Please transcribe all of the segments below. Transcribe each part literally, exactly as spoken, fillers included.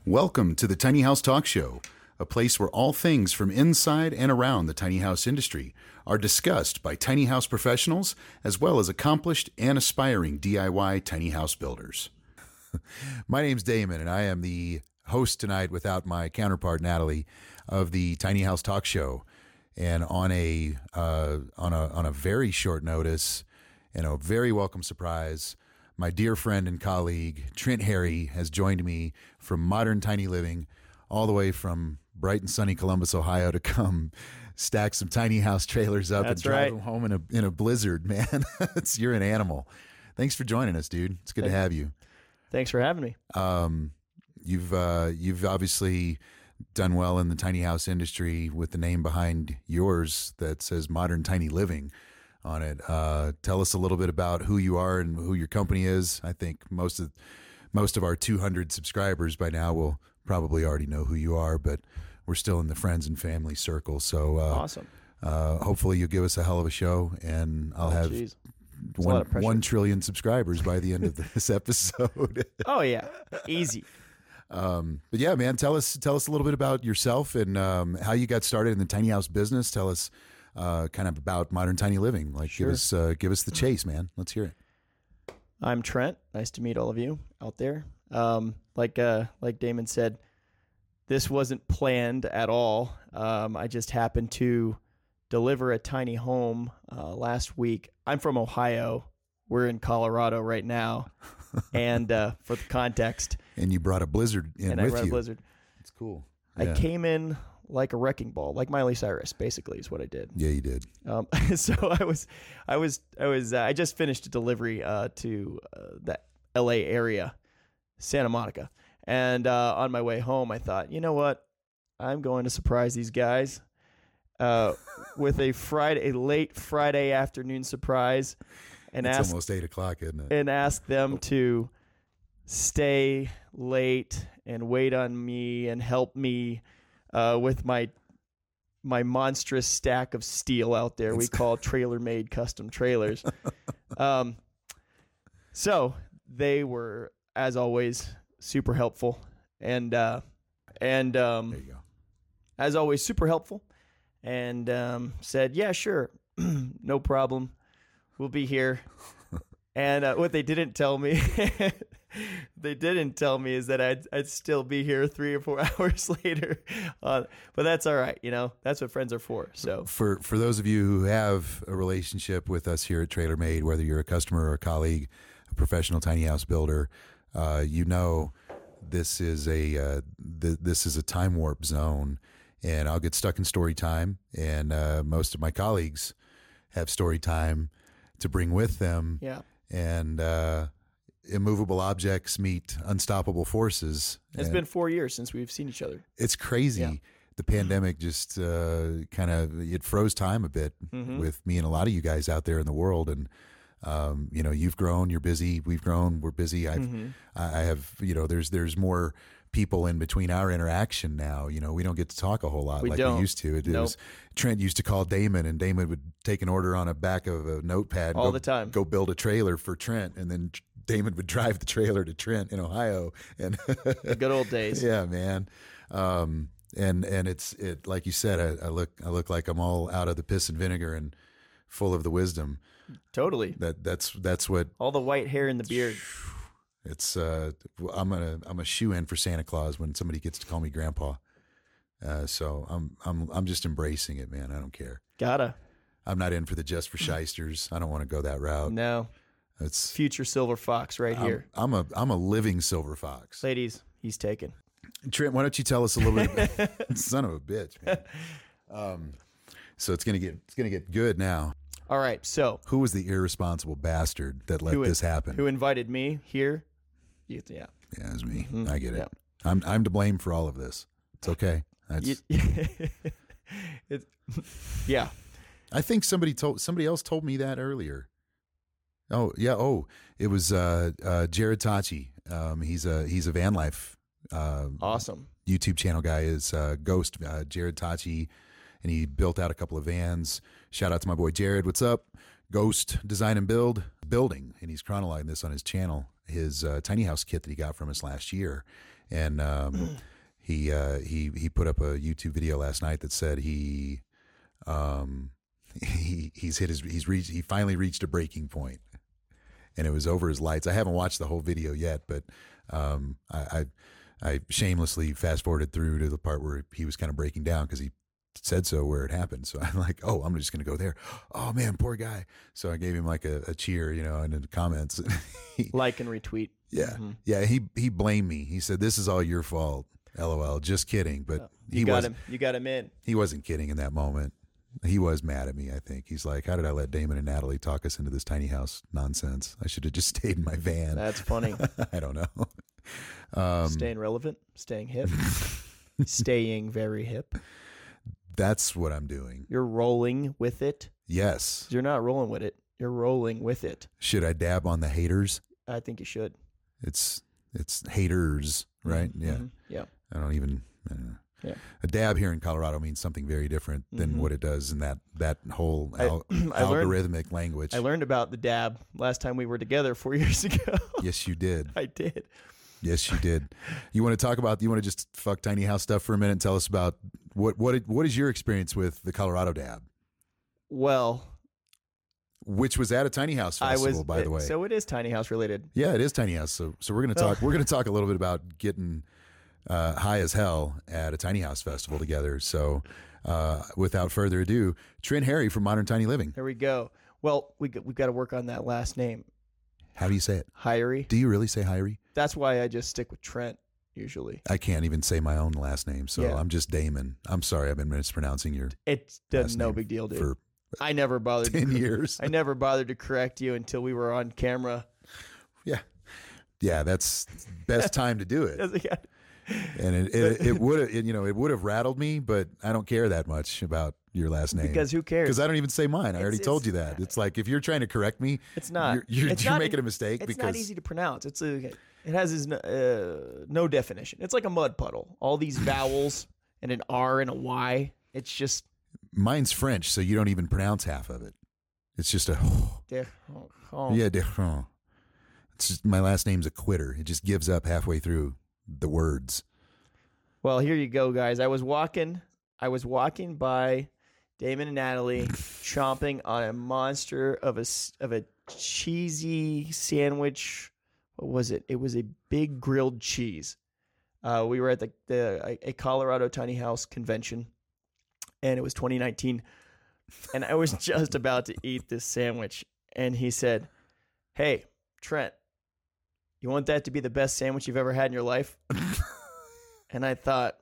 Welcome to the Tiny House Talk Show, a place where all things from inside and around the tiny house industry are discussed by tiny house professionals as well as accomplished and aspiring D I Y tiny house builders. My name's Damon, and I am the host tonight without my counterpart, Natalie, of the Tiny House Talk Show. And on a uh, on a on a very short notice and a very welcome surprise, my dear friend and colleague, Trent Harry, has joined me from Modern Tiny Living, all the way from bright and sunny Columbus, Ohio, to come stack some tiny house trailers up That's and drive right. them home in a in a blizzard, man. it's, you're an animal. Thanks for joining us, dude. It's good Thank- to have you. Thanks for having me. Um, you've uh, you've obviously done well in the tiny house industry with the name behind yours that says Modern Tiny Living on it. Uh, tell us a little bit about who you are and who your company is. I think most of most of our two hundred subscribers by now will probably already know who you are, but we're still in the friends and family circle. So uh, Awesome. uh, hopefully you'll give us a hell of a show, and I'll Oh, have geez. a one lot of pressure. one trillion subscribers by the end of this episode. Oh yeah, easy. Um, but yeah, man, tell us tell us a little bit about yourself and um, how you got started in the tiny house business. Tell us uh, kind of about Modern Tiny Living. Like, Sure. give us uh, give us the chase, man. Let's hear it. I'm Trent. Nice to meet all of you out there. Um, like uh, like Damon said, this wasn't planned at all. Um, I just happened to deliver a tiny home uh, last week. I'm from Ohio. We're in Colorado right now, and uh, for the context, And you brought a blizzard in and I with brought a you. blizzard. It's cool. I Yeah. came in like a wrecking ball, like Miley Cyrus, basically, is what I did. Yeah, you did. Um, so I was, I was, I was, uh, I just finished a delivery uh, to uh, the L A area, Santa Monica, and uh, on my way home, I thought, you know what, I'm going to surprise these guys uh, with a Friday, a late Friday afternoon surprise, and It's ask almost eight o'clock, isn't it? and ask them to stay late and wait on me and help me uh, with my my monstrous stack of steel out there. We It's- call trailer made custom trailers. um, so they were, as always, super helpful and uh, and um, There you go. as always, super helpful, and um, said, yeah, sure, no problem. We'll be here. And uh, what they didn't tell me, they didn't tell me is that I'd, I'd still be here three or four hours later. Uh, but that's all right. You know, that's what friends are for. So For for those of you who have a relationship with us here at TrailerMade, whether you're a customer or a colleague, a professional tiny house builder, uh, you know this is a uh, th- this is a time warp zone, and I'll get stuck in story time, and uh, most of my colleagues have story time to bring with them, yeah, and uh, immovable objects meet unstoppable forces. it's And been four years since we've seen each other. it's crazy. Yeah. The pandemic just uh, kind of it froze time a bit Mhm. with me and a lot of you guys out there in the world, and um, you know, you've grown, you're busy, we've grown, we're busy. I've, Mhm. I I have, you know, there's there's more people in between our interaction now. You know, we don't get to talk a whole lot We like don't. we used to. It, Nope. was Trent used to call Damon, and Damon would take an order on a back of a notepad, and All go, the time. go build a trailer for Trent, and then Damon would drive the trailer to Trent in Ohio, and The good old days. yeah, man. Um, and and it's it like you said. I, I look I look like I'm all out of the piss and vinegar and full of the wisdom. Totally. That that's that's what All the white hair and the beard. it's. Uh, I'm gonna I'm a shoe in for Santa Claus when somebody gets to call me Grandpa. Uh, so I'm I'm I'm just embracing it, man. I don't care. Gotta. I'm not in for the just for shysters. I don't want to go that route. No. It's Future silver fox right I'm, here. I'm a I'm a living silver fox. Ladies, he's taken. Trent, why don't you tell us a little bit about son of a bitch, man. Um, so it's gonna get it's gonna get good now. All right. So Who was the irresponsible bastard that let who, this happen? who invited me here? You- Yeah. Yeah, it was me. Mhm. I get it. Yeah. I'm I'm to blame for all of this. It's okay. That's, You- it's, yeah. I think somebody told somebody else told me that earlier. Oh yeah. Oh, it was uh, uh, Jared Tachi. Um, he's a he's a van life uh, Awesome. YouTube channel guy. Is uh, Ghost uh, Jared Tachi, and he built out a couple of vans. Shout out to my boy Jared. What's up? Ghost Design and Build Building, and he's chronologing this on his channel. His uh, tiny house kit that he got from us last year, and um, he uh, he he put up a YouTube video last night that said he um, he he's hit his he's reached he finally reached a breaking point, and it was over his lights. I haven't watched the whole video yet, but um, I, I I shamelessly fast forwarded through to the part where he was kind of breaking down because he said so where it happened. So I'm like, oh, I'm just going to go there. Oh man, poor guy. So I gave him like a, a cheer, you know, and in the comments. he, like and retweet. Yeah. Mm-hmm. Yeah. He, he blamed me. He said, this is all your fault. L O L. Just kidding. But oh, he you got wasn't, him. You got him in. He wasn't kidding in that moment. He was mad at me, I think. He's like, how did I let Damon and Natalie talk us into this tiny house nonsense? I should have just stayed in my van. That's funny. I don't know. Um, staying relevant, staying hip, staying very hip. That's what I'm doing. You're rolling with it. Yes. You're not rolling with it. You're rolling with it. Should I dab on the haters? I think you should. It's it's haters, right? Mm-hmm. Yeah. Mm-hmm. Yeah. I don't even. I don't know. Yeah. A dab here in Colorado means something very different than mm-hmm. what it does in that that whole al- I, I algorithmic learned, language. I learned about the dab last time we were together four years ago. Yes, you did. I did. Yes, you did. You want to talk about? You want to just fuck tiny house stuff for a minute and tell us about what what what is your experience with the Colorado dab? Well, which was at a tiny house festival, I was, by the way. So it is tiny house related. Yeah, it is tiny house. So so we're gonna talk. we're gonna talk a little bit about getting uh, high as hell at a tiny house festival together. So uh, without further ado, Trent Harry from Modern Tiny Living. There we go. Well, we we've got to work on that last name. How do you say it? Hyrie. Do you really say Hyrie? That's why I just stick with Trent usually. I can't even say my own last name, so yeah. I'm just Damon. I'm sorry, I've been mispronouncing your. It's no big deal, dude. For I never bothered. Ten to, years. I never bothered to correct you until we were on camera. Yeah, yeah, that's best time to do it. And it it, it would have you know it would have rattled me, but I don't care that much about your last name because who cares? Because I don't even say mine. I it's, already told you that. It's like if you're trying to correct me, it's not. You're, you're, it's you're not, making a mistake. It's because not easy to pronounce. It's a. It has his, uh, no definition. It's like a mud puddle. All these vowels and an R and a Y. It's just. Mine's French, so you don't even pronounce half of it. It's just a. Oh. Yeah, it's just, my last name's a quitter. It just gives up halfway through the words. Well, here you go, guys. I was walking. I was walking by Damon and Natalie, chomping on a monster of a of a cheesy sandwich. What was it? It was a big grilled cheese. Uh, we were at the, the a Colorado Tiny House convention, and it was twenty nineteen. And I was just about to eat this sandwich, and he said, "Hey, Trent, you want that to be the best sandwich you've ever had in your life?" And I thought,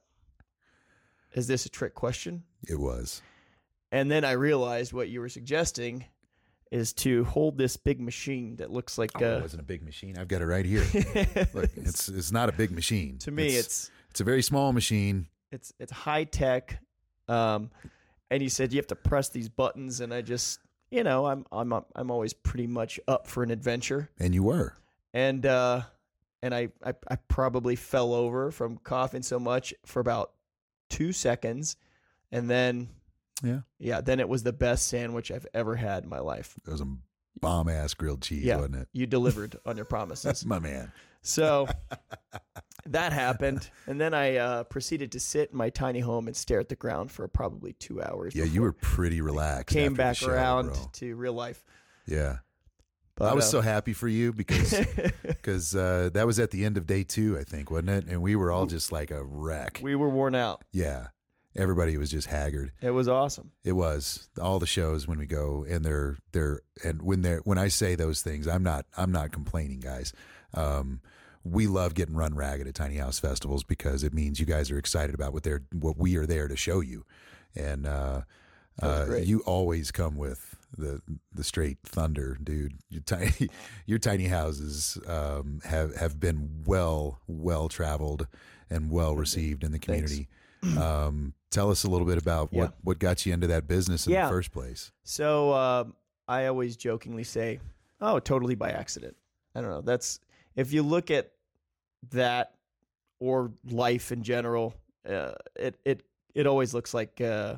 is this a trick question? It was. And then I realized what you were suggesting is to hold this big machine that looks like oh, uh, it wasn't a big machine. I've got it right here. Look, it's it's not a big machine. To me, it's, it's it's a very small machine. It's it's high tech. Um, and he said you have to press these buttons, and I just, you know, I'm I'm I'm always pretty much up for an adventure. And you were. And uh, and I, I I probably fell over from coughing so much for about two seconds, and then. Yeah. Yeah. Then it was the best sandwich I've ever had in my life. It was a bomb ass grilled cheese, yeah, wasn't it? You delivered on your promises. My man. So that happened. And then I uh, proceeded to sit in my tiny home and stare at the ground for probably two hours. Yeah. You were pretty relaxed. Came after back the show, around bro. to real life. Yeah. But, I was uh, so happy for you because because uh, that was at the end of day two, I think, wasn't it? And we were all just like a wreck. We were worn out. Yeah. Everybody was just haggard. It was awesome. It was all the shows when we go and they're they're and when they're when I say those things, I'm not I'm not complaining, guys. Um, we love getting run ragged at tiny house festivals because it means you guys are excited about what they're what we are there to show you, and uh, uh, you always come with the the straight thunder, dude. Your tiny your tiny houses um, have have been well well traveled and well received in the community. Um, tell us a little bit about what, yeah. what got you into that business in yeah. the first place. So um, I always jokingly say, "Oh, totally by accident." I don't know. That's if you look at that or life in general, uh, it it it always looks like uh,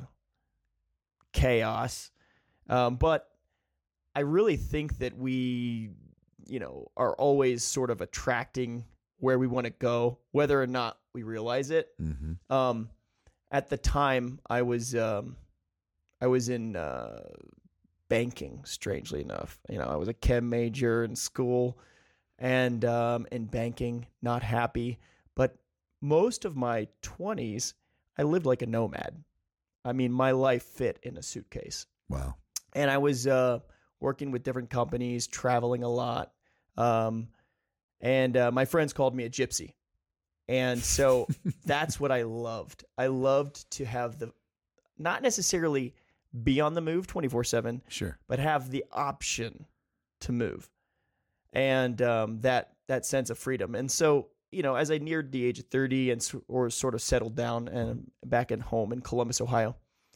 chaos. Um, but I really think that we, you know, are always sort of attracting where we want to go, whether or not we realize it. Mm-hmm. Um, at the time, I was um, I was in uh, banking. Strangely enough, you know, I was a chem major in school, and um, in banking, not happy. But most of my twenties, I lived like a nomad. I mean, my life fit in a suitcase. Wow. And I was uh, working with different companies, traveling a lot. Um, and uh, my friends called me a gypsy. And so that's what I loved. I loved to have the, not necessarily be on the move twenty-four seven, Sure, but have the option to move. And um, that that sense of freedom. And so, you know, as I neared the age of thirty and or sort of settled down and back at home in Columbus, Ohio,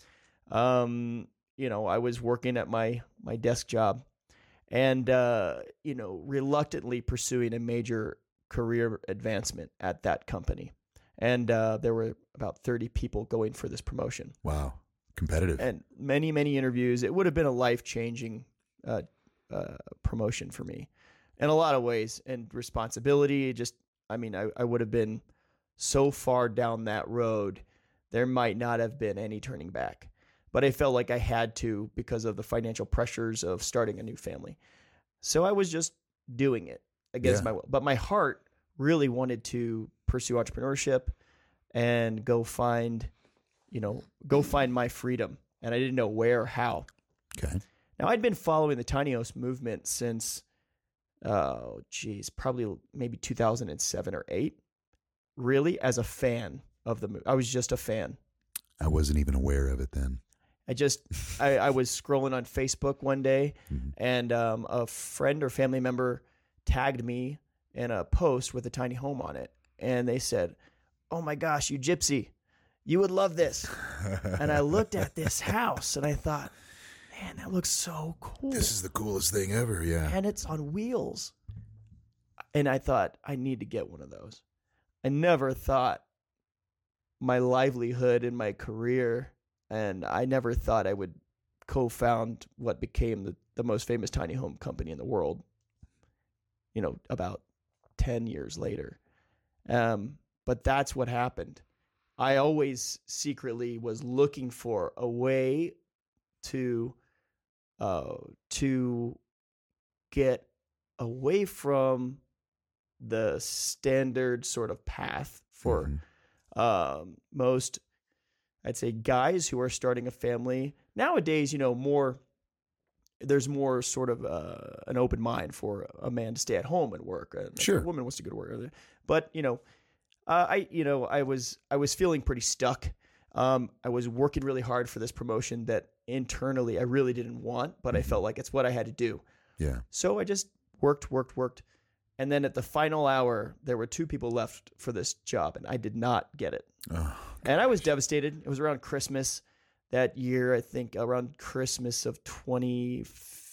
um, you know, I was working at my my desk job, and uh, you know, reluctantly pursuing a major career advancement at that company. And uh, there were about thirty people going for this promotion. Wow, competitive, and many many interviews. It would have been a life changing uh, uh, promotion for me, in a lot of ways, and responsibility. Just, I mean, I, I would have been so far down that road, there might not have been any turning back. But I felt like I had to because of the financial pressures of starting a new family. So I was just doing it against Yeah. my will. But my heart really wanted to pursue entrepreneurship and go find, you know, go find my freedom. And I didn't know where or how. Okay. Now, I'd been following the tiny house movement since, oh, geez, probably maybe two thousand seven or eight, really, as a fan of the movie. I was just a fan. I wasn't even aware of it then. I just, I, I was scrolling on Facebook one day, Mm-hmm. and um, a friend or family member tagged me in a post with a tiny home on it. And they said, "Oh my gosh, you gypsy, you would love this." And I looked at this house and I thought, man, that looks so cool. This is the coolest thing ever. Yeah. And it's on wheels. And I thought, I need to get one of those. I never thought my livelihood and my career, and I never thought I would co-found what became the, the most famous tiny home company in the world, you know, about ten years later. Um, but that's what happened. I always secretly was looking for a way to uh, to get away from the standard sort of path for Mhm. um, most, I'd say, guys who are starting a family. Nowadays, you know, more there's more sort of uh, an open mind for a man to stay at home and work. And Sure. a woman wants to go to work. But, you know, uh, I, you know, I was, I was feeling pretty stuck. Um, I was working really hard for this promotion that internally I really didn't want, but I felt like it's what I had to do. Yeah. So I just worked, worked, worked. And then at the final hour, there were two people left for this job, and I did not get it. Oh, And I was devastated. It was around Christmas that year, I think around Christmas of twenty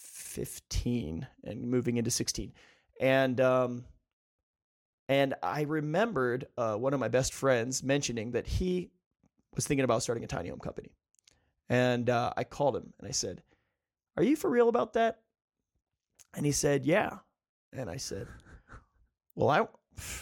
fifteen and moving into sixteen. And um, and I remembered uh, one of my best friends mentioning that he was thinking about starting a tiny home company. And uh, I called him and I said, "Are you for real about that?" And he said, "Yeah." And I said, "Well, I,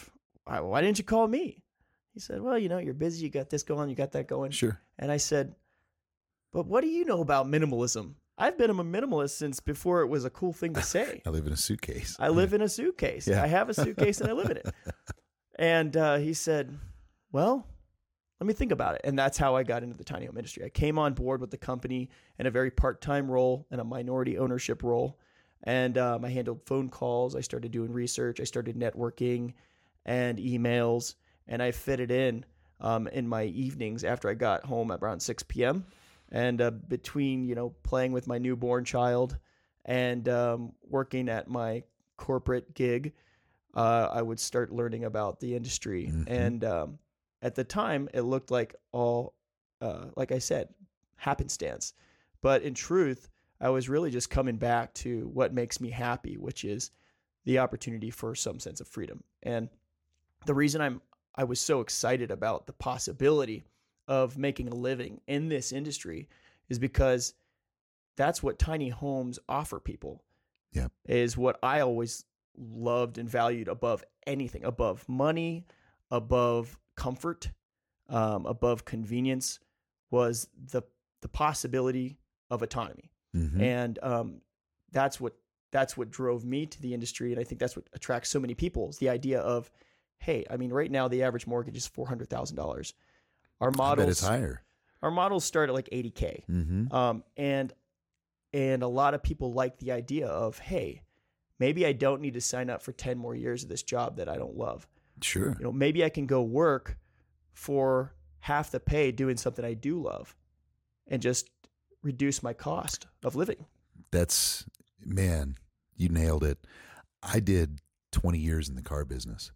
I why didn't you call me?" He said, "Well, you know, you're busy. You got this going. You got that going." sure. And I said, "But what do you know about minimalism? I've been a minimalist since before it was a cool thing to say. I live in a suitcase. I live in a suitcase. Yeah. I have a suitcase and I live in it." And uh, he said, "Well, let me think about it." And that's how I got into the tiny home industry. I came on board with the company in a very part-time role and a minority ownership role. And um, I handled phone calls. I started doing research. I started networking and emails. And I fit it in um, in my evenings after I got home at around six p.m. And uh, between, you know, playing with my newborn child and um, working at my corporate gig, uh, I would start learning about the industry. Mhm. And um, at the time, it looked like all, uh, like I said, happenstance. But in truth, I was really just coming back to what makes me happy, which is the opportunity for some sense of freedom. And the reason I'm I was so excited about the possibility of making a living in this industry is because that's what tiny homes offer people. Yep. Is what I always loved and valued above anything above money, above comfort, um, above convenience was the the possibility of autonomy. Mm-hmm. And um, that's what that's what drove me to the industry. And I think that's what attracts so many people is the idea of, hey, I mean, right now the average mortgage is four hundred thousand dollars. Our models, I bet it's higher. Our models start at like eighty K. Mm-hmm. Um, and and a lot of people like the idea of, hey, maybe I don't need to sign up for ten more years of this job that I don't love. Sure. You know, maybe I can go work for half the pay doing something I do love and just reduce my cost of living. That's, man, you nailed it. I did twenty years in the car business.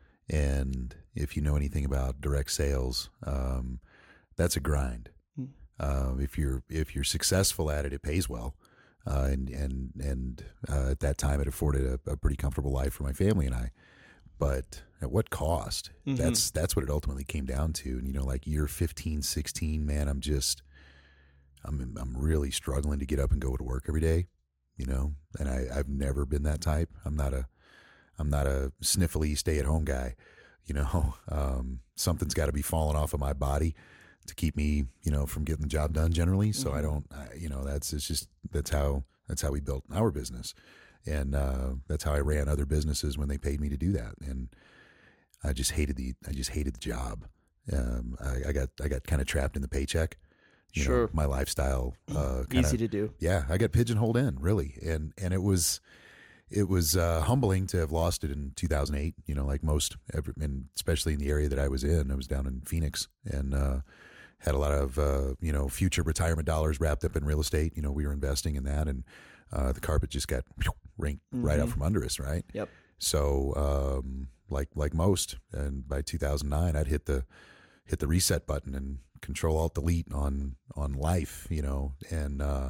And if you know anything about direct sales, um, that's a grind. Mm. Uh, if you're if you're successful at it, it pays well. Uh, and and and uh, at that time, it afforded a, a pretty comfortable life for my family and I. But at what cost? Mm-hmm. That's that's what it ultimately came down to. And you know, like year fifteen, sixteen, man, I'm just I'm I'm really struggling to get up and go to work every day. You know, and I I've never been that type. I'm not a I'm not a sniffly stay at home guy. You know, um, something's got to be falling off of my body to keep me, you know, from getting the job done generally. So Mm-hmm. I don't, I, you know, that's, it's just, that's how, that's how we built our business. And, uh, that's how I ran other businesses when they paid me to do that. And I just hated the, I just hated the job. Um, I, I got, I got kind of trapped in the paycheck. You Sure. know, my lifestyle, uh, kinda, Easy to do. yeah, I got pigeonholed in really. And, and it was, it was, uh, humbling to have lost it in two thousand eight, you know, like most, ever, and especially in the area that I was in. I was down in Phoenix and, uh, had a lot of, uh, you know, future retirement dollars wrapped up in real estate. You know, we were investing in that, and uh, the carpet just got rinked mm-hmm. right out from under us, right? Yep. So, um, like like most, and by two thousand nine, I'd hit the hit the reset button and Control Alt Delete on on life, you know, and uh,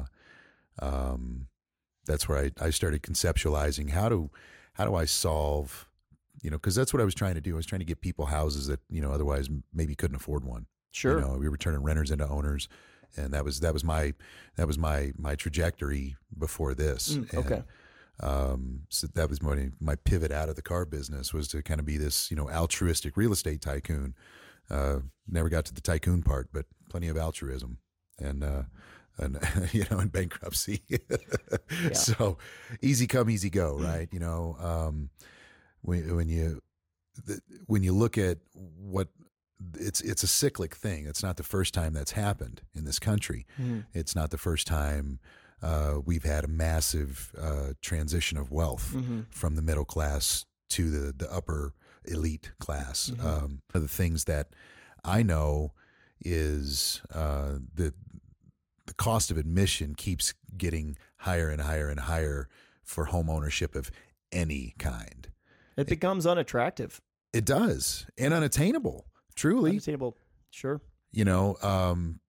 um, that's where I, I started conceptualizing how do how do I solve, you know, because that's what I was trying to do. I was trying to get people houses that, you know, otherwise maybe couldn't afford one. Sure. You know, we were turning renters into owners, and that was that was my that was my my trajectory before this. Mm, and, okay. Um, so that was my my pivot out of the car business was to kind of be this, you know, altruistic real estate tycoon. Uh, never got to the tycoon part, but plenty of altruism and uh, and you know, and bankruptcy. Yeah. So easy come, easy go, right? You know, um, when when you when you look at what It's it's a cyclic thing. It's not the first time that's happened in this country. Mm-hmm. It's not the first time uh, we've had a massive uh, transition of wealth Mm-hmm. from the middle class to the, the upper elite class. Mm-hmm. Um, one of the things that I know is uh, that the cost of admission keeps getting higher and higher and higher for home ownership of any kind. It becomes unattractive. It does, and unattainable. Truly, Unattainable. Sure. you know, um,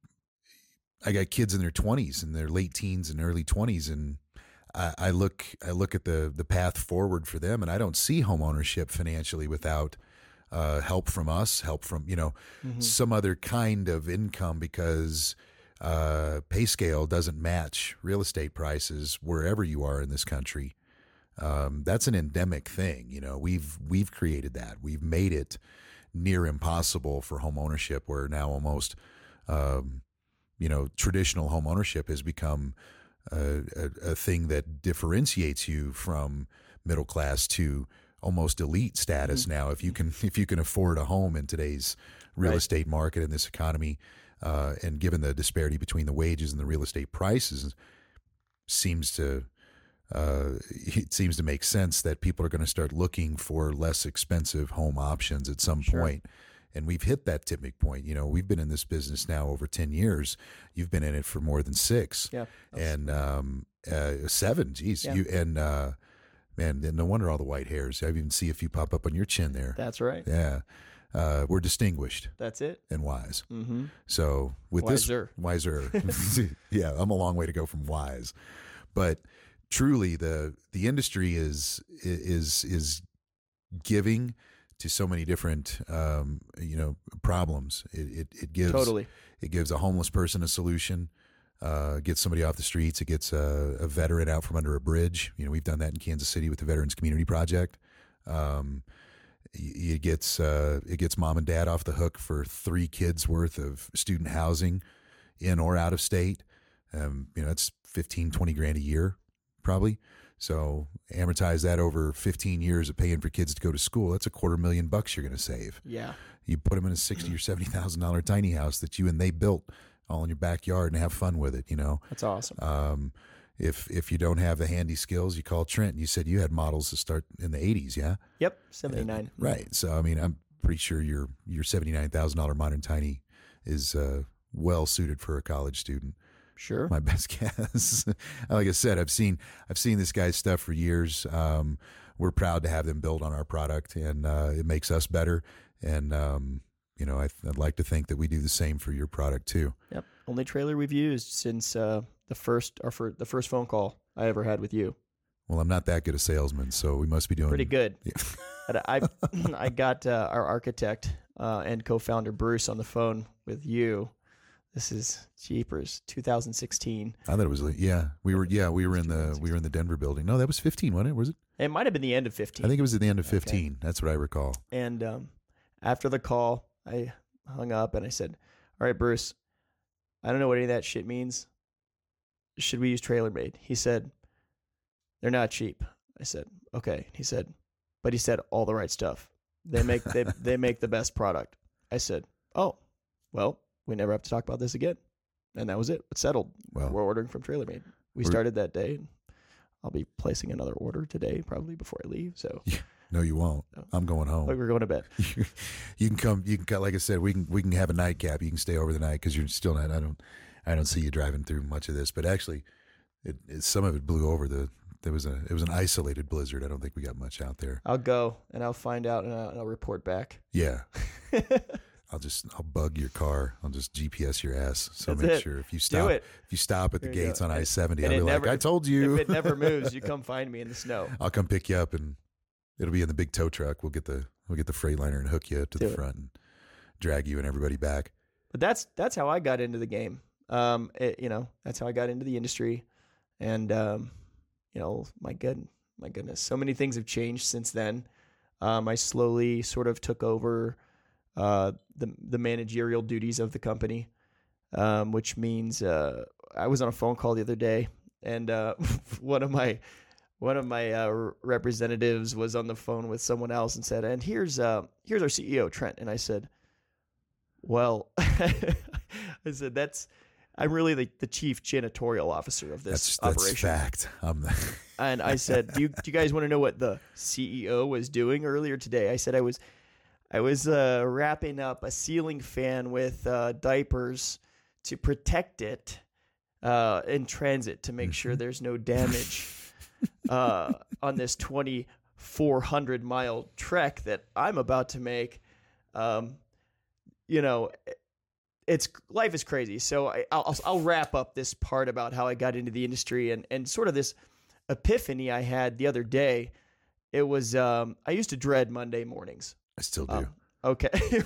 I got kids in their twenties and their late teens and early twenties, and I, I look, I look at the the path forward for them, and I don't see home ownership financially without uh, help from us, help from you know Mm-hmm. some other kind of income, because uh, pay scale doesn't match real estate prices wherever you are in this country. Um, that's an endemic thing. You know, we've we've created that. We've made it near impossible for home ownership, where now almost, um, you know, traditional home ownership has become a, a, a thing that differentiates you from middle class to almost elite status. Mm-hmm. Now, if you can, if you can afford a home in today's real Right. estate market in this economy, uh, and given the disparity between the wages and the real estate prices, seems to Uh, it seems to make sense that people are going to start looking for less expensive home options at some Sure. point. And we've hit that tipping point. You know, we've been in this business now over ten years. You've been in it for more than six. Yeah. And um, uh, seven, geez. Yeah. You, and uh, man, no wonder all the white hairs. I even see a few pop up on your chin there. That's right. Yeah. Uh, we're distinguished That's it. and wise. Mm-hmm. So with Wiser. this wiser, yeah, I'm a long way to go from wise, but truly the the industry is is is giving to so many different um, you know problems. It, it it gives Totally. it gives a homeless person a solution. Uh, gets somebody off the streets. It gets a, a veteran out from under a bridge. You know, we've done that in Kansas City with the Veterans Community Project. Um, it gets uh, it gets mom and dad off the hook for three kids worth of student housing in or out of state. Um, you know, it's fifteen, twenty grand a year, probably. So amortize that over fifteen years of paying for kids to go to school. That's a quarter million bucks you're going to save. Yeah. You put them in a sixty or seventy thousand dollar tiny house that you and they built all in your backyard and have fun with it. You know, that's awesome. Um, if if you don't have the handy skills, you call Trent. You said you had models to start in the eighties, yeah? Yep, seventy-nine. Uh, right. So I mean, I'm pretty sure your your seventy nine thousand dollar modern tiny is uh, well suited for a college student. Sure. My best guess. Like I said, I've seen I've seen this guy's stuff for years. Um, we're proud to have them build on our product, and uh, it makes us better. And um, you know, I, I'd like to think that we do the same for your product too. Yep. Only trailer we've used since uh, the first or for the first phone call I ever had with you. Well, I'm not that good a salesman, so we must be doing pretty good. Yeah. But I I got uh, our architect uh, and co-founder Bruce on the phone with you. This is Jeepers, two thousand sixteen. I thought it was, yeah, we were, yeah, we were in the, we were in the Denver building. No, that was fifteen, wasn't it? Was it? It might have been the end of fifteen. I think it was at the end of fifteen. Okay. That's what I recall. And um, after the call, I hung up and I said, "All right, Bruce, I don't know what any of that shit means. Should we use TrailerMade?" He said, "They're not cheap." I said, "Okay." He said, "But he said all the right stuff. They make they they make the best product." I said, "Oh, well." We never have to talk about this again. And that was it. It's settled. Well, we're ordering from TrailerMade. We started that day. And I'll be placing another order today, probably before I leave. So no, you won't. No. I'm going home. Like we're going to bed. You can come. You can, like I said, we can we can have a nightcap. You can stay over the night because you're still not. I don't. I don't see you driving through much of this. But actually, it, it some of it blew over. The there was a it was an isolated blizzard. I don't think we got much out there. I'll go and I'll find out and I'll, and I'll report back. Yeah. I'll just I'll bug your car. I'll just G P S your ass. So That's make it. sure if you stop if you stop at there the gates on I seventy, and I'll be never, like, I told you. If it never moves, you come find me in the snow. I'll come pick you up and it'll be in the big tow truck. We'll get the we'll get the Freightliner and hook you to Do the it. front and drag you and everybody back. But that's that's how I got into the game. Um, it, you know, that's how I got into the industry, and um, you know, my good my goodness, so many things have changed since then. Um, I slowly sort of took over uh, the the managerial duties of the company, um, which means uh, I was on a phone call the other day, and uh, one of my one of my uh, representatives was on the phone with someone else and said, "And here's uh, here's our C E O, Trent." And I said, "Well," I said, "That's I'm really the, the chief janitorial officer of this that's, operation." That's fact. I'm the And I said, "Do you do you guys want to know what the C E O was doing earlier today?" I said, "I was." I was uh, wrapping up a ceiling fan with uh, diapers to protect it uh, in transit to make sure there's no damage uh, on this twenty-four hundred mile trek that I'm about to make. Um, you know, it's life is crazy. So I, I'll, I'll wrap up this part about how I got into the industry and, and sort of this epiphany I had the other day. It was um, I used to dread Monday mornings. I still do. Um, okay. They're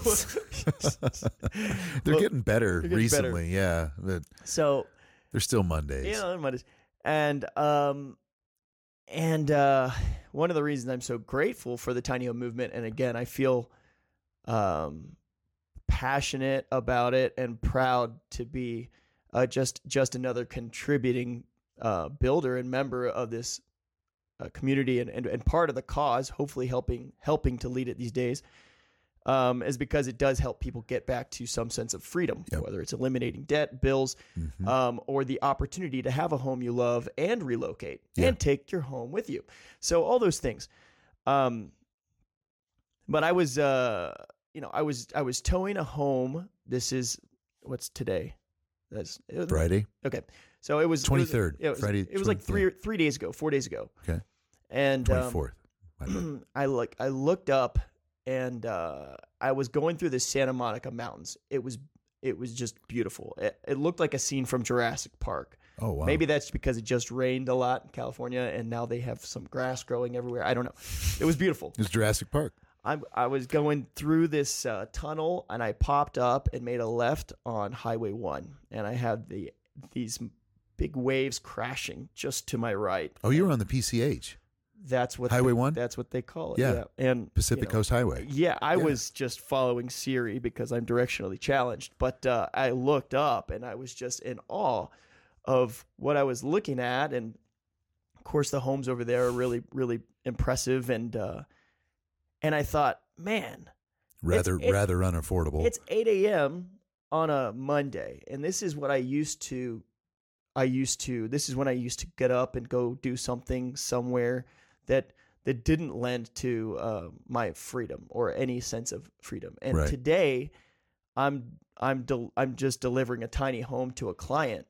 well, getting better they're getting recently, yeah. But so they're still Mondays. yeah, they're Mondays. And um, and uh, one of the reasons I'm so grateful for the Tiny Home movement, and again, I feel um, passionate about it and proud to be uh, just just another contributing uh, builder and member of this Uh, community and, and, and part of the cause, hopefully helping helping to lead it these days, um, is because it does help people get back to some sense of freedom, yep. whether it's eliminating debt, bills, mm-hmm. um, or the opportunity to have a home you love and relocate yeah. and take your home with you. So all those things. Um, but I was, uh, you know, I was I was towing a home. This is what's today. That's Friday. Okay, so it was twenty-third. It was, Friday. It was like three three days ago, four days ago. Okay. And twenty-fourth. Um, I look, I looked up, and uh, I was going through the Santa Monica Mountains. It was, it was just beautiful. It, it looked like a scene from Jurassic Park. Oh wow. Maybe that's because it just rained a lot in California, and now they have some grass growing everywhere. I don't know. It was beautiful. It's Jurassic Park. I I was going through this uh, tunnel, and I popped up and made a left on Highway One, and I had the these big waves crashing just to my right. Oh, you were on the P C H. that's what Highway they, one? That's what they call it. Yeah. Yeah. And Pacific you know, Coast Highway. Yeah, I Yeah. was just following Siri because I'm directionally challenged, but uh, I looked up and I was just in awe of what I was looking at, and of course the homes over there are really, really impressive, and uh, and I thought, man, Rather it's, it, rather unaffordable. It's eight a.m. on a Monday, and this is what I used to. I used to. This is when I used to get up and go do something somewhere that that didn't lend to uh, my freedom or any sense of freedom. And Right. today, I'm I'm del- I'm just delivering a tiny home to a client,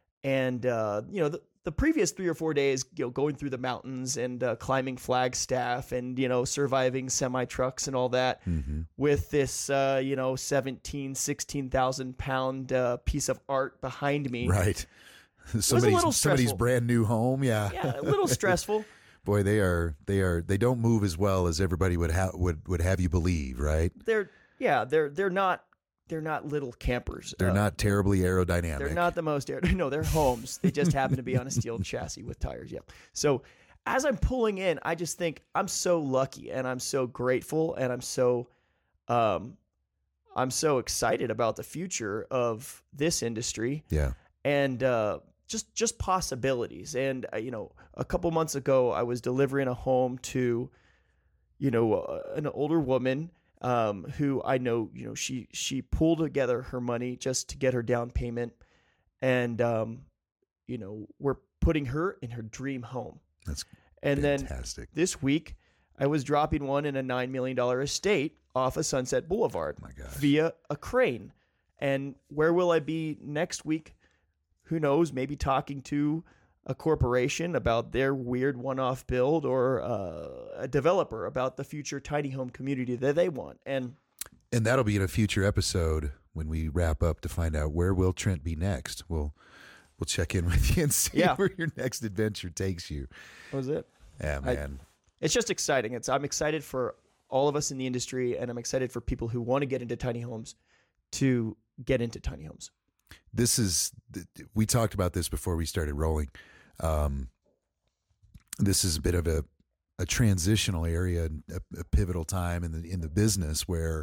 and uh, you know the. The previous three or four days, you know, going through the mountains and uh, climbing Flagstaff and, you know, surviving semi trucks and all that mm-hmm. with this, uh, you know, seventeen, sixteen thousand pound uh, piece of art behind me. Right. little Somebody's somebody's stressful. brand new home. Yeah. Yeah, a little stressful. Boy, they are they are they don't move as well as everybody would have would would have you believe, right? They're yeah, they're they're not they're not little campers. They're Uh, not terribly aerodynamic. They're not the most air. No, they're homes. They just happen to be on a steel chassis with tires. Yeah. So as I'm pulling in, I just think I'm so lucky and I'm so grateful and I'm so, um, I'm so excited about the future of this industry. Yeah. And uh, just just possibilities. And uh, you know, a couple months ago, I was delivering a home to, you know, uh, an older woman. Um, who I know, you know, she she pulled together her money just to get her down payment, and um, you know, we're putting her in her dream home. That's and fantastic. then this week, I was dropping one in a nine million dollar estate off of Sunset Boulevard Oh my gosh. via a crane. And where will I be next week? Who knows? Maybe talking to a corporation about their weird one-off build, or uh, a developer about the future tiny home community that they want. And And that'll be in a future episode when we wrap up to find out where will Trent be next. We'll we'll check in with you and see Yeah. where your next adventure takes you. that was it. Yeah, I- man. It's just exciting. It's I'm excited for all of us in the industry, and I'm excited for people who want to get into tiny homes to get into tiny homes. This is we talked about this before we started rolling. Um, this is a bit of a, a transitional area, a, a pivotal time in the in the business where,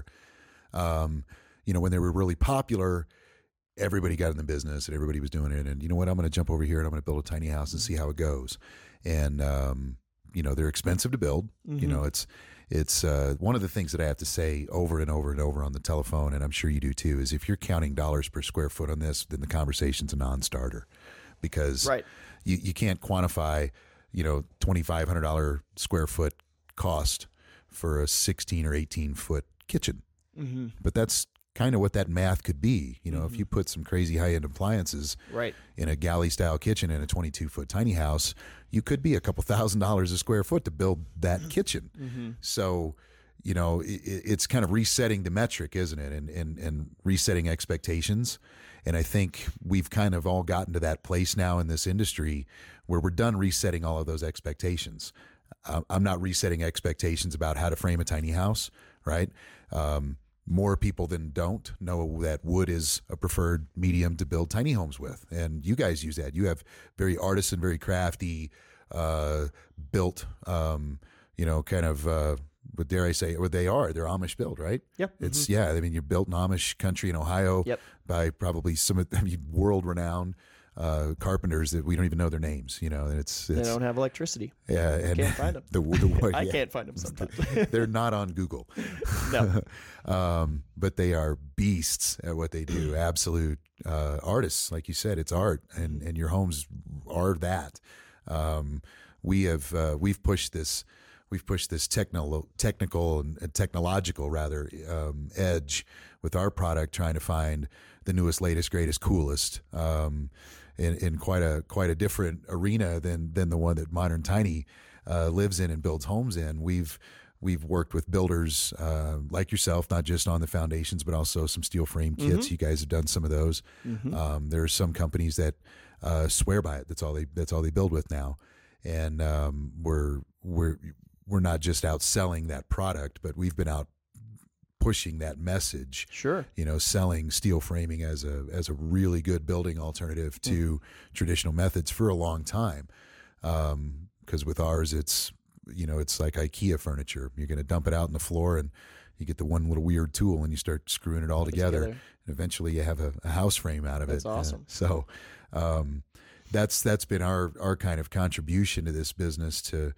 um, you know, when they were really popular, everybody got in the business and everybody was doing it. And you know what? I'm going to jump over here and I'm going to build a tiny house and see how it goes. And um, you know, they're expensive to build. Mm-hmm. You know, it's it's uh, one of the things that I have to say over and over and over on the telephone, and I'm sure you do too, is if you're counting dollars per square foot on this, then the conversation's a non-starter, because Right. you, you can't quantify, you know, twenty-five hundred dollars square foot cost for a sixteen or eighteen foot kitchen. Mm-hmm. But that's kind of what that math could be. You know, Mm-hmm. if you put some crazy high end appliances Right. in a galley style kitchen in a twenty-two foot tiny house, you could be a couple thousand dollars a square foot to build that kitchen. Mm-hmm. So, you know, it, it's kind of resetting the metric, isn't it? And, and, and resetting expectations. And I think we've kind of all gotten to that place now in this industry where we're done resetting all of those expectations. Uh, I'm not resetting expectations about how to frame a tiny house, right? Um, more people than don't know that wood is a preferred medium to build tiny homes with. And you guys use that. You have very artisan, very crafty, uh, built, um, you know, kind of, uh, what dare I say, or they are, they're Amish built, right? Yep. It's, yeah, I mean, you're built in Amish country in Ohio Yep. by probably some of, I mean, world renowned, uh, carpenters that we don't even know their names, you know, and it's, They it's, don't have electricity. yeah, and Can't find 'em. the, the, I yeah, can't find them sometimes. they're not on Google. No. um, but they are beasts at what they do. Absolute uh, artists, like you said, it's art, and and your homes are that. Um, we have uh, we've pushed this we've pushed this techno technical and and technological rather um, edge with our product, trying to find the newest, latest, greatest, coolest. Um, in, in quite a quite a different arena than than the one that Modern Tiny uh, lives in and builds homes in. We've We've worked with builders uh, like yourself, not just on the foundations, but also some steel frame kits. Mm-hmm. You guys have done some of those. Mm-hmm. Um, there are some companies that uh, swear by it. That's all they. That's all they build with now. And um, we're we're we're not just out selling that product, but we've been out pushing that message. Sure. You know, selling steel framing as a as a really good building alternative to mm. traditional methods for a long time. Because um, with ours, it's you know, it's like IKEA furniture. You're going to dump it out on the floor and you get the one little weird tool and you start screwing it all together, together. And eventually you have a, a house frame out of that's it. That's awesome. Uh, so um, that's that's been our, our kind of contribution to this business to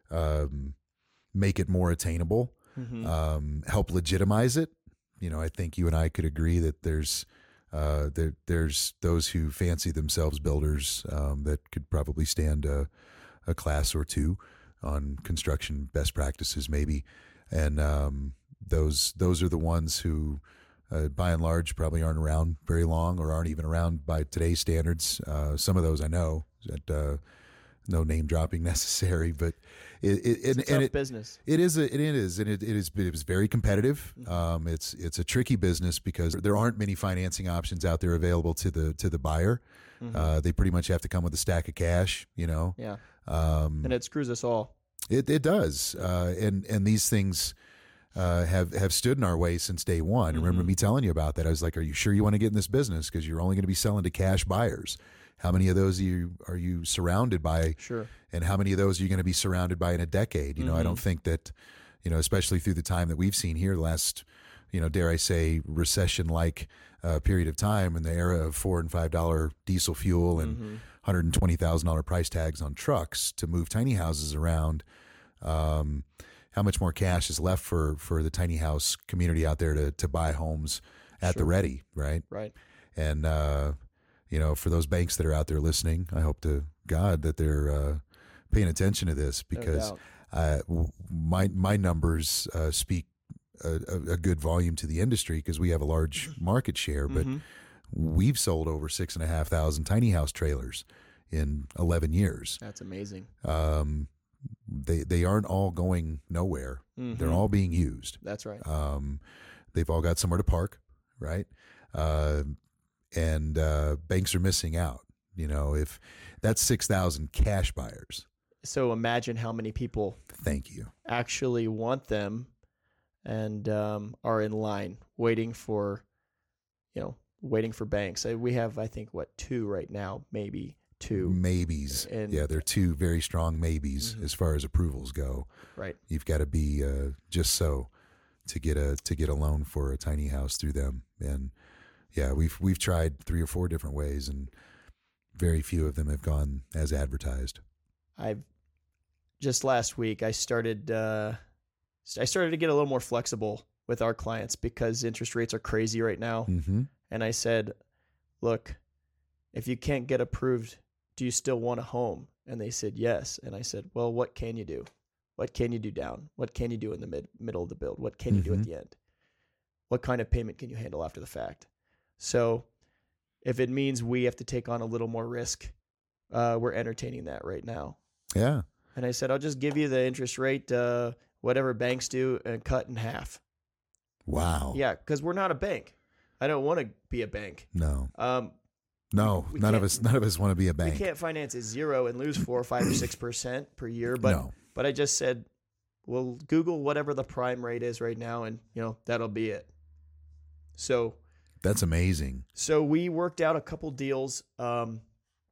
um, make it more attainable, mm-hmm. um, help legitimize it. You know, I think you and I could agree that there's uh, there, there's those who fancy themselves builders um, that could probably stand a, a class or two on construction best practices maybe. And um, those those are the ones who, uh, by and large, probably aren't around very long or aren't even around by today's standards. Uh, some of those I know, that uh, no name dropping necessary, but it, it, it's and, a tough and it, business. It is, a, it is, and it, it is. It is very competitive. Mm-hmm. Um, it's it's a tricky business because there aren't many financing options out there available to the to the buyer. Mm-hmm. Uh, they pretty much have to come with a stack of cash. You know. Yeah. Um, and it screws us all. It it does, uh, and and these things. Uh, have have stood in our way since day one. Mm-hmm. Remember me telling you about that? I was like, "Are you sure you want to get in this business? Because you're only going to be selling to cash buyers. How many of those are you are you surrounded by? Sure. And how many of those are you going to be surrounded by in a decade? You know, mm-hmm. I don't think that, you know, especially through the time that we've seen here, the last, you know, dare I say, recession-like uh, period of time in the era of four and five dollar diesel fuel and mm-hmm. one hundred and twenty thousand dollar price tags on trucks to move tiny houses around. Um, how much more cash is left for, for the tiny house community out there to, to buy homes at sure. the ready, right? Right. And, uh, you know, for those banks that are out there listening, I hope to God that they're uh, paying attention to this because no uh, my my numbers uh, speak a, a good volume to the industry because we have a large market share, but mm-hmm. we've sold over six and a half thousand tiny house trailers in eleven years. That's amazing. Um, They they aren't all going nowhere. Mm-hmm. They're all being used. That's right. Um, they've all got somewhere to park, right? Uh, and uh, banks are missing out. You know, if that's six thousand cash buyers. So imagine how many people. Thank you. Actually want them, and um, are in line waiting for, you know, waiting for banks. We have, I think, what two right now, maybe. Two maybes. And, yeah, they're two very strong maybes mm-hmm. as far as approvals go. Right. You've got to be uh, just so to get a to get a loan for a tiny house through them. And yeah, we've we've tried three or four different ways, and very few of them have gone as advertised. I've just last week I started uh, I started to get a little more flexible with our clients because interest rates are crazy right now. Mm-hmm. And I said, look, if you can't get approved, do you still want a home? And they said, yes. And I said, well, what can you do? What can you do down? What can you do in the mid, middle of the build? What can you mm-hmm. do at the end? What kind of payment can you handle after the fact? So if it means we have to take on a little more risk, uh, we're entertaining that right now. Yeah. And I said, I'll just give you the interest rate, uh, whatever banks do, and cut in half. Wow. Yeah, because we're not a bank. I don't want to be a bank. No. Um, No, we none of us. None of us want to be a bank. We can't finance at zero and lose four or five or six percent per year. But no. but I just said, well, Google whatever the prime rate is right now, and you know that'll be it. So that's amazing. So we worked out a couple deals, um,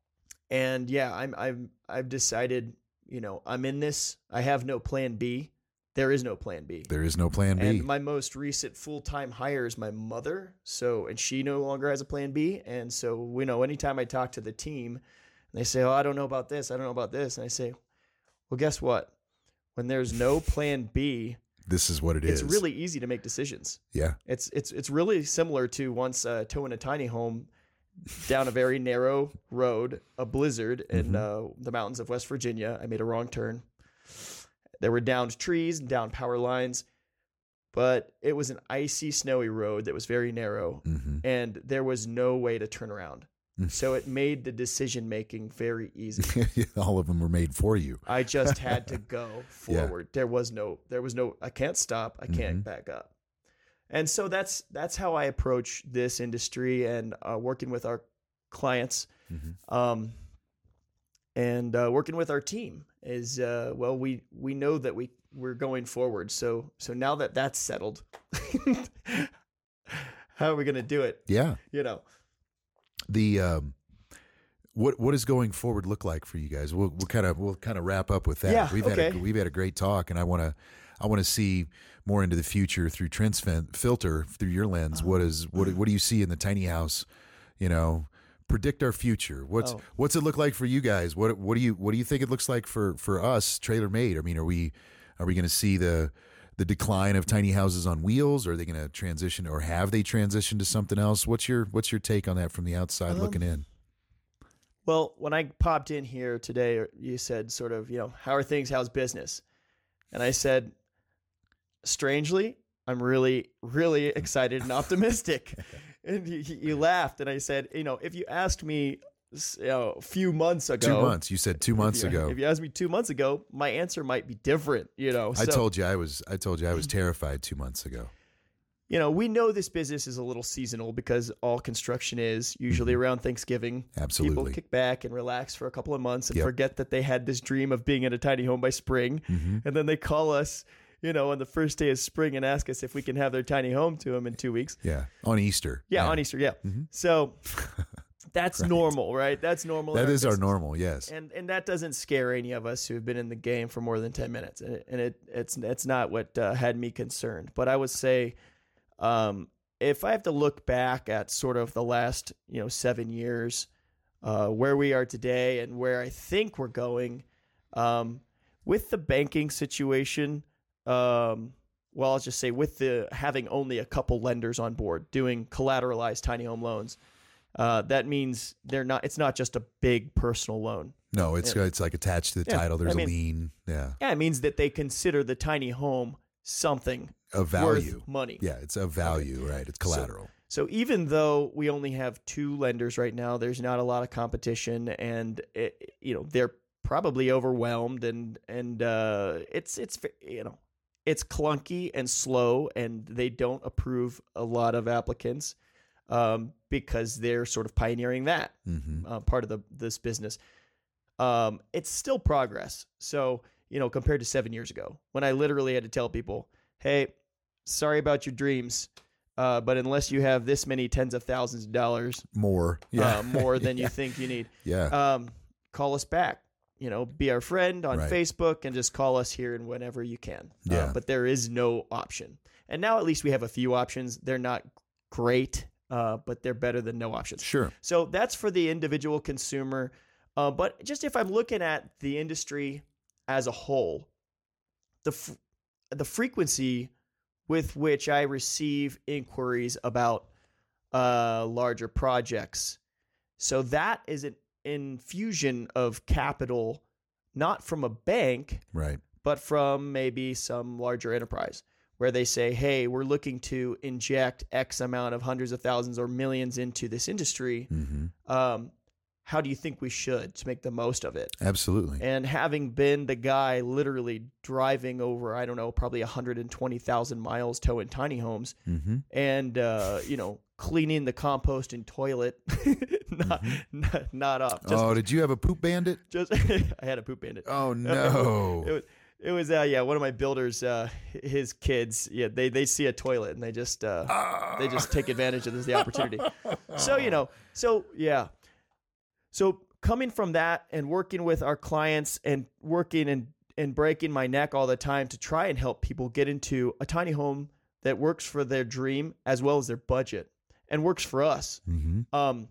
and yeah, I'm I'm I've decided. You know, I'm in this. I have no plan B. There is no plan B. There is no plan B. And my most recent full-time hire is my mother. So, and she no longer has a plan B. And so, you know, anytime I talk to the team and they say, oh, I don't know about this. I don't know about this. And I say, well, guess what? When there's no plan B, this is what it it's is. It's really easy to make decisions. Yeah. It's, it's, it's really similar to once uh, towing a tiny home down a very narrow road, a blizzard in mm-hmm. uh, the mountains of West Virginia. I made a wrong turn. There were downed trees and downed power lines, but it was an icy, snowy road that was very narrow, mm-hmm. and there was no way to turn around. So it made the decision-making very easy. All of them were made for you. I just had to go forward. Yeah. There was no, there was no, I can't stop. I can't mm-hmm. back up. And so that's, that's how I approach this industry and uh, working with our clients. Mm-hmm. Um, and uh, working with our team is, uh, well, we, we know that we, we're going forward. So, so now that that's settled, how are we going to do it? Yeah. You know, the, um, What what does going forward look like for you guys? We'll we'll kind of we'll kind of wrap up with that. Yeah, we've okay. had a, we've had a great talk, and I want to I want to see more into the future through Trent's fin- filter through your lens. Uh-huh. What is what what do you see in the tiny house? You know, predict our future. What's Oh. what's it look like for you guys? What what do you what do you think it looks like for for us, Trailer Made? I mean, are we are we going to see the the decline of tiny houses on wheels? Or are they going to transition, or have they transitioned to something else? What's your what's your take on that from the outside Um, looking in? Well, when I popped in here today, you said sort of, you know, how are things? How's business? And I said, strangely, I'm really, really excited and optimistic. And you, you laughed, and I said, you know, if you asked me, you know, a few months ago, Two months. You said two months if you, ago. If you asked me two months ago, my answer might be different. You know, I so, told you I was. I told you I was terrified two months ago. you know, we know this business is a little seasonal because all construction is usually around Thanksgiving. Absolutely. People kick back and relax for a couple of months and Yep. forget that they had this dream of being in a tiny home by spring. Mhm. And then they call us, you know, on the first day of spring and ask us if we can have their tiny home to them in two weeks. Yeah, on Easter. Yeah, on Easter. Yeah. Mhm. So that's Right. normal, right? That's normal. in That is our business. normal. Yes. And and that doesn't scare any of us who have been in the game for more than ten minutes. And it, and it it's it's not what uh, had me concerned. But I would say, um, if I have to look back at sort of the last you know seven years, uh, where we are today and where I think we're going, um, with the banking situation, um, well, I'll just say with the having only a couple lenders on board doing collateralized tiny home loans. Uh, that means they're not. It's not just a big personal loan. No, it's Yeah. it's like attached to the Yeah, title. There's I mean- a lien. Yeah, Yeah, it means that they consider the tiny home something of value. worth money. Yeah, it's of value. Right. It's collateral. So even though we only have two lenders right now, there's not a lot of competition, and it, you know they're probably overwhelmed, and and uh, it's it's you know it's clunky and slow, and they don't approve a lot of applicants um, because they're sort of pioneering that. hmm uh, part of the this business. Um, it's still progress. So, you know, compared to seven years ago, when I literally had to tell people, "Hey, sorry about your dreams, uh, but unless you have this many tens of thousands of dollars, More. Yeah. uh, more than yeah. you think you need, Yeah. um, call us back. You know, be our friend on Right. Facebook and just call us here and whenever you can." Uh, Yeah. but there is no option. And now at least we have a few options. They're not great, uh, but they're better than no options. Sure. So that's for the individual consumer. Uh, but just if I'm looking at the industry as a whole, the f- the frequency with which I receive inquiries about uh, larger projects, so that is an infusion of capital, not from a bank, Right. but from maybe some larger enterprise where they say, "Hey, we're looking to inject X amount of hundreds of thousands or millions into this industry. hmm Um, how do you think we should to make the most of it?" Absolutely. And having been the guy literally driving over, I don't know, probably one hundred twenty thousand miles towing tiny homes hmm and, uh, you know, cleaning the compost and toilet, not, not, not up. Just, oh, did you have a poop bandit? just I had a poop bandit. Oh It no. was, it was, uh, yeah, one of my builders, uh, his kids, yeah, they, they see a toilet and they just, uh, they just take advantage of this, the opportunity. So, you know, so yeah. So coming from that and working with our clients and working and, and breaking my neck all the time to try and help people get into a tiny home that works for their dream as well as their budget and works for us. hmm Um,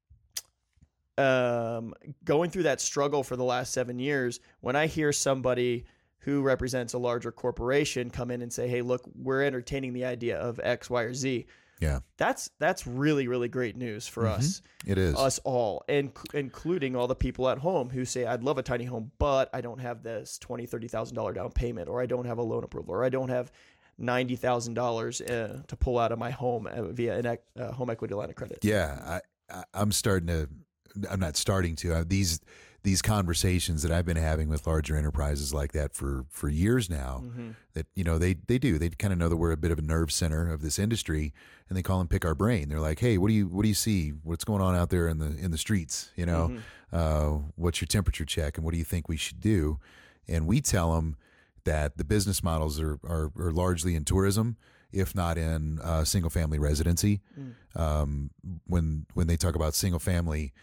um, going through that struggle for the last seven years, when I hear somebody who represents a larger corporation come in and say, "Hey, look, we're entertaining the idea of X, Y, or Z," Yeah. that's that's really really great news for Mhm. us, It is. us all, and including all the people at home who say, "I'd love a tiny home, but I don't have this twenty, thirty thousand dollar down payment, or I don't have a loan approval, or I don't have ninety thousand dollars uh, to pull out of my home uh, via an ec- uh, home equity line of credit." Yeah, I, I, I'm starting to. I'm not starting to. Uh, these these conversations that I've been having with larger enterprises like that for for years now. Mm-hmm. That you know they they do. They kind of know that we're a bit of a nerve center of this industry, and they call and pick our brain. They're like, "Hey, what do you what do you see? What's going on out there in the in the streets? You know, Mhm. uh, what's your temperature check, and what do you think we should do?" And we tell them that the business models are are, are largely in tourism, if not in uh, single family residency. Mm. Um, when when they talk about single family,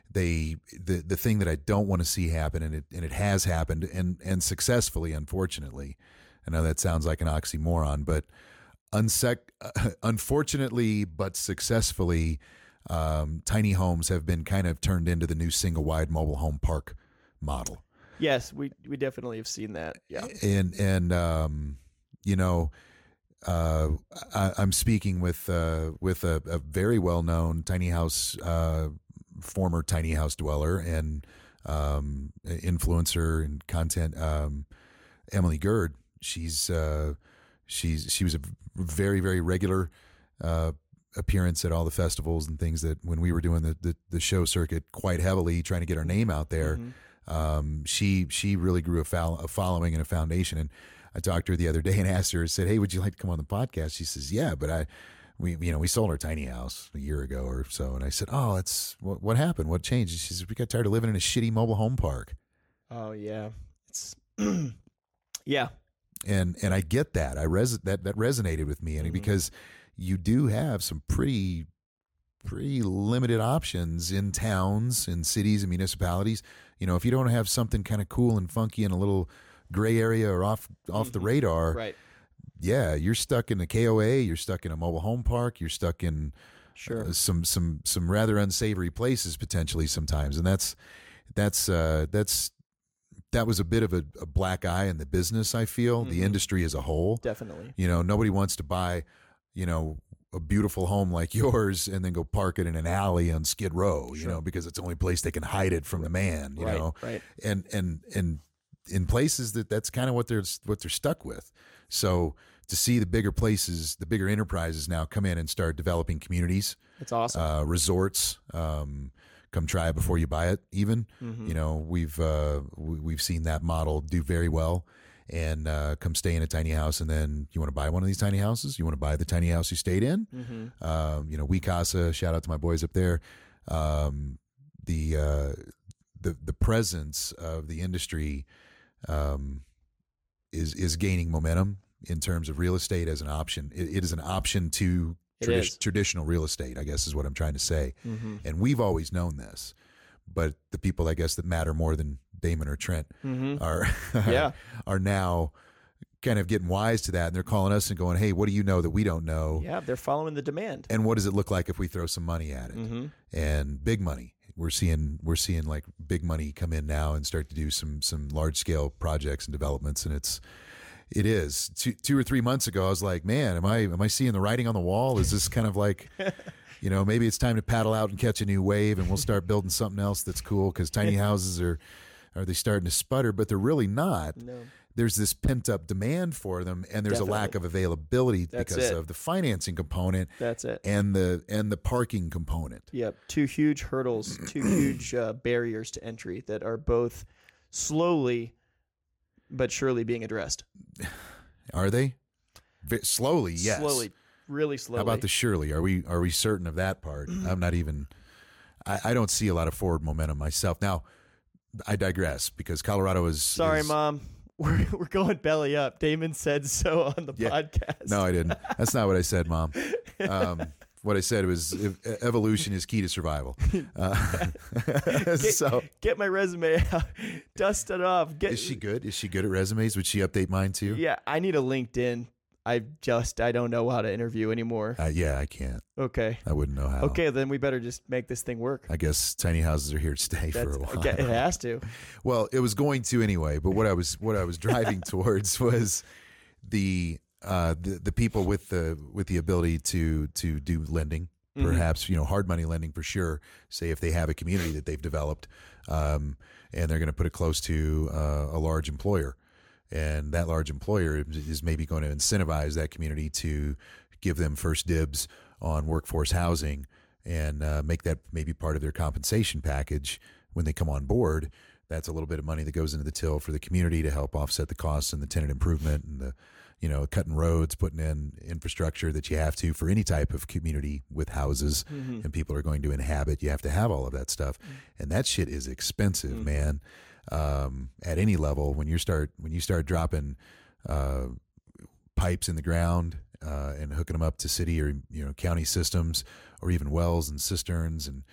they the the thing that I don't want to see happen, and it and it has happened, and and successfully, unfortunately. I know that sounds like an oxymoron, but unsec- uh, unfortunately, but successfully, um, tiny homes have been kind of turned into the new single wide mobile home park model. Yes, we we definitely have seen that. Yeah, and and um, you know. Uh, I, I'm speaking with uh, with a, a very well known tiny house, uh, former tiny house dweller and um, influencer and content, um, Emily Gerd. She's uh, she's she was a very very regular uh, appearance at all the festivals and things that when we were doing the, the, the show circuit quite heavily, trying to get our name out there. Mm-hmm. Um, she she really grew a, fo- a following and a foundation. And I talked to her the other day and asked her, said, "Hey, would you like to come on the podcast?" She says, "Yeah, but I, we, you know, we sold our tiny house a year ago or so." And I said, "Oh, that's what, what happened? What changed?" She says, "We got tired of living in a shitty mobile home park." Oh yeah, it's yeah, and and I get that. I res that that resonated with me, and mm-hmm. because you do have some pretty pretty limited options in towns, in cities, and municipalities. You know, if you don't have something kind of cool and funky in a little gray area or off off mm-hmm. the radar, right? Yeah, you're stuck in the K O A. You're stuck in a mobile home park. You're stuck in sure uh, some some some rather unsavory places potentially sometimes, and that's that's uh, that's that was a bit of a, a black eye in the business. I feel mm-hmm. the industry as a whole, definitely. You know, nobody wants to buy, you know, a beautiful home like yours and then go park it in an alley on Skid Row, sure. you know, because it's the only place they can hide it from the man, you right, know, right. and and and. in places that that's kind of what they're what they're stuck with. So to see the bigger places, the bigger enterprises now come in and start developing communities, it's awesome. Uh, resorts, um, come try it before you buy it. Even mm-hmm. you know we've uh, we, we've seen that model do very well. And uh, come stay in a tiny house, and then you want to buy one of these tiny houses. You want to buy the tiny house you stayed in. Mm-hmm. Um, you know, We Casa. Shout out to my boys up there. Um, the uh, the the presence of the industry. Um, is is gaining momentum in terms of real estate as an option. It, it is an option to tradi- traditional real estate, I guess is what I'm trying to say. Mm-hmm. And we've always known this, but the people, I guess, that matter more than Damon or Trent mm-hmm. are yeah. are now kind of getting wise to that, and they're calling us and going, "Hey, what do you know that we don't know?" Yeah, they're following the demand. And what does it look like if we throw some money at it? Mm-hmm. And big money. We're seeing we're seeing like big money come in now and start to do some some large scale projects and developments, and it's it is two two or three months ago I was like, man, am I am I seeing the writing on the wall? Is this kind of like, you know, maybe it's time to paddle out and catch a new wave, and we'll start building something else that's cool, because tiny houses are are they starting to sputter? But they're really not. No. There's this pent up demand for them, and there's Definitely. a lack of availability That's because it. of the financing component. That's it. And the and the parking component. Yep, two huge hurdles, two huge uh, barriers to entry that are both slowly but surely being addressed. Are they? V- slowly, yes. Slowly, really slowly. How about the surely? Are we are we certain of that part? I'm not even. I, I don't see a lot of forward momentum myself. Now, I digress, because Colorado is. Sorry, is, Mom. We're we're going belly up. Damon said so on the yeah. podcast. No, I didn't. That's not what I said, Mom. Um, what I said was evolution is key to survival. Uh, get, so get my resume out, dust it off. Get, is she good? Is she good at resumes? Would she update mine too? Yeah, I need a LinkedIn. I just I don't know how to interview anymore. Uh, yeah, I can't. Okay. I wouldn't know how. Okay, then we better just make this thing work. I guess tiny houses are here to stay That's, for a while. Okay, it has to. Well, it was going to anyway, but what I was what I was driving towards was the uh, the the people with the with the ability to to do lending, perhaps mm-hmm. you know hard money lending for sure. Say if they have a community that they've developed, um, and they're going to put it close to uh, a large employer. And that large employer is maybe going to incentivize that community to give them first dibs on workforce housing, and uh, make that maybe part of their compensation package when they come on board. That's a little bit of money that goes into the till for the community to help offset the costs and the tenant improvement and the, you know, cutting roads, putting in infrastructure that you have to for any type of community with houses mm-hmm. and people are going to inhabit. You have to have all of that stuff. Mm-hmm. And that shit is expensive, mm-hmm. man. Um, at any level, when you start when you start dropping uh, pipes in the ground uh, and hooking them up to city or you know county systems, or even wells and cisterns, and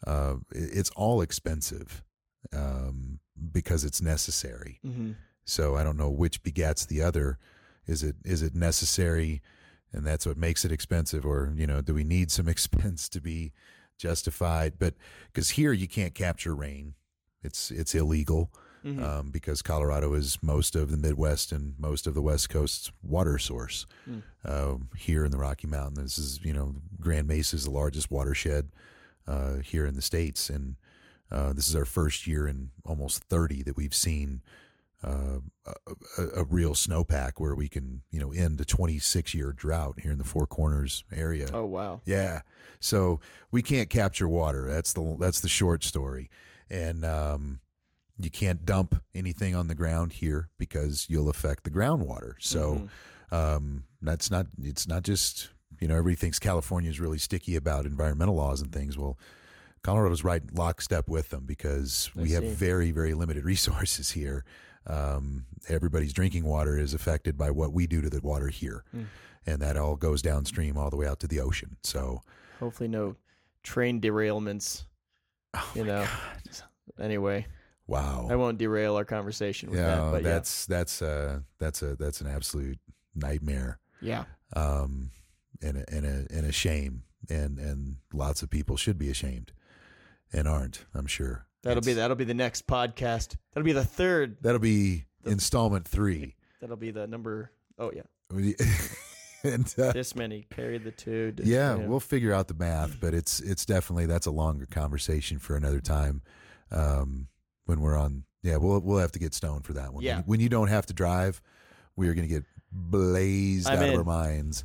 uh, it's all expensive um, because it's necessary. Mm-hmm. So I don't know which begets the other. Is it is it necessary, and that's what makes it expensive, or you know, do we need some expense to be justified? But because here you can't capture rain, it's it's illegal. Mm-hmm. Um, because Colorado is most of the Midwest and most of the West Coast's water source. Mm. Uh, here in the Rocky Mountains, this is, you know, Grand Mesa is the largest watershed uh, here in the States. And uh, this is our first year in almost thirty that we've seen uh, a, a, a real snowpack where we can, you know, end a twenty-six year drought here in the Four Corners area. Oh, wow. Yeah. So we can't capture water. That's the, that's the short story. And, um, you can't dump anything on the ground here because you'll affect the groundwater. So mm-hmm. um, that's not, it's not just, you know, everybody thinks California is really sticky about environmental laws and things. Well, Colorado's right lockstep with them because we have very, very limited resources here. Um, everybody's drinking water is affected by what we do to the water here. Mm. And that all goes downstream all the way out to the ocean. So hopefully no train derailments, oh you know, God. Anyway. Wow. I won't derail our conversation with yeah, that, but that's yeah. that's uh that's a that's an absolute nightmare. Yeah. Um and a, and a and a shame, and and lots of people should be ashamed and aren't, I'm sure. That'll it's, be that'll be the next podcast. That'll be the third. That'll be the, installment three. That'll be the number oh yeah. and uh, this many carry the two. To, yeah, you know. We'll figure out the math, but it's it's definitely that's a longer conversation for another time. Um When we're on, yeah, we'll we'll have to get stoned for that one. Yeah. When, when you don't have to drive, we are going to get blazed I'm out in. of our minds.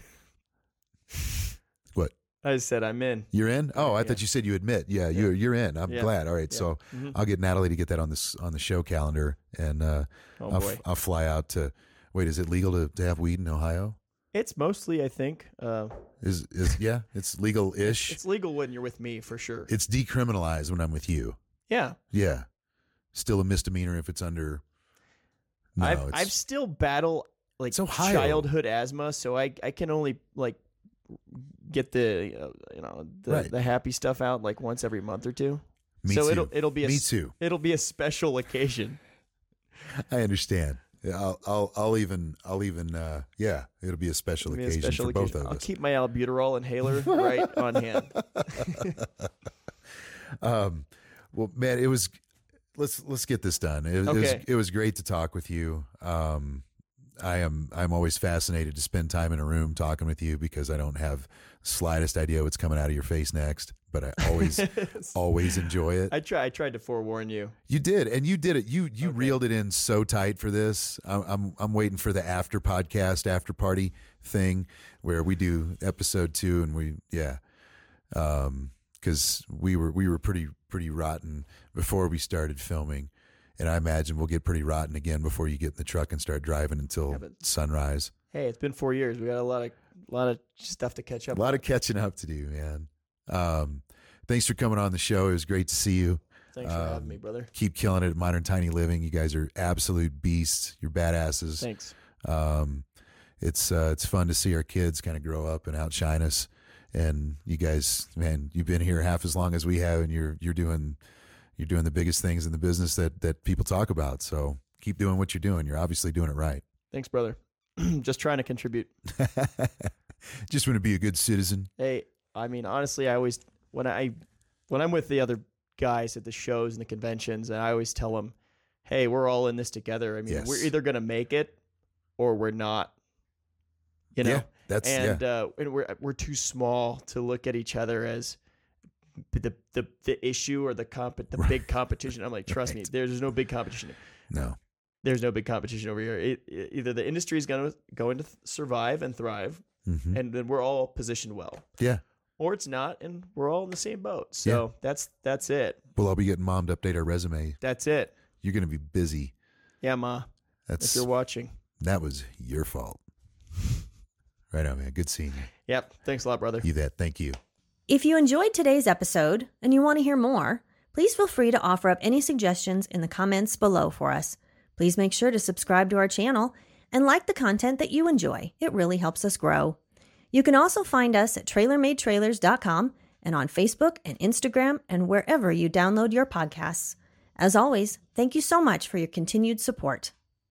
What? I said I'm in. You're in? Oh, I yeah. thought you said you admit. Yeah, yeah. you're you're in. I'm yeah. glad. All right, yeah. so mm-hmm. I'll get Natalie to get that on this on the show calendar, and uh, oh, I'll, boy. f- I'll fly out to. Wait, is it legal to, to have weed in Ohio? It's mostly, I think. Uh, is is yeah, it's legal-ish. It's legal when you're with me for sure. It's decriminalized when I'm with you. Yeah. Yeah. Still a misdemeanor if it's under. No, I've it's, I've still battle like Ohio. childhood asthma, so I I can only like get the uh, you know the, right. the happy stuff out like once every month or two. Me so too. it'll it'll be a, me too. It'll be a special occasion. I understand. I'll I'll I'll even I'll even uh, yeah, it'll be a special be a occasion special for occasion. both of I'll us. keep my albuterol inhaler right on hand. um, well, man, it was. Let's let's get this done. It, okay. it was it was great to talk with you. Um, I am I'm always fascinated to spend time in a room talking with you because I don't have the slightest idea what's coming out of your face next. But I always always enjoy it. I try I tried to forewarn you. You did, and you did it. You you okay. reeled it in so tight for this. I'm I'm, I'm waiting for the after podcast, after party thing where we do episode two, and we yeah, um, because we were we were pretty pretty rotten before we started filming, and I imagine we'll get pretty rotten again before you get in the truck and start driving until yeah, sunrise. Hey, it's been four years. We got a lot of a lot of stuff to catch up. A lot on. of catching up to do, man. Um, thanks for coming on the show. It was great to see you. Thanks for um, having me, brother. Keep killing it at Modern Tiny Living. You guys are absolute beasts. You're badasses. Thanks. Um, it's uh, it's fun to see our kids kind of grow up and outshine us. And you guys, man, you've been here half as long as we have, and you're you're doing you're doing the biggest things in the business that that people talk about. So keep doing what you're doing. You're obviously doing it right. Thanks, brother. Just trying to contribute. Just want to be a good citizen. Hey, I mean, honestly, I always when I when I'm with the other guys at the shows and the conventions, and I always tell them, "Hey, we're all in this together. I mean, yes. we're either going to make it or we're not." You know, yeah, that's and, yeah. uh, and we're we're too small to look at each other as the the the issue or the comp the right. big competition. I'm like, trust right. me, there's no big competition. No, there's no big competition over here. It, it, either the industry is going to going to survive and thrive, mm-hmm. and then we're all positioned well. Yeah. Or it's not, and we're all in the same boat. So yeah. that's that's it. We'll all be getting mom to update our resume. That's it. You're going to be busy. Yeah, Ma. That's if you're watching. That was your fault. Right on, man. Good seeing you. Yep. Thanks a lot, brother. You bet. Thank you. If you enjoyed today's episode and you want to hear more, please feel free to offer up any suggestions in the comments below for us. Please make sure to subscribe to our channel and like the content that you enjoy. It really helps us grow. You can also find us at trailer made trailers dot com and on Facebook and Instagram and wherever you download your podcasts. As always, thank you so much for your continued support.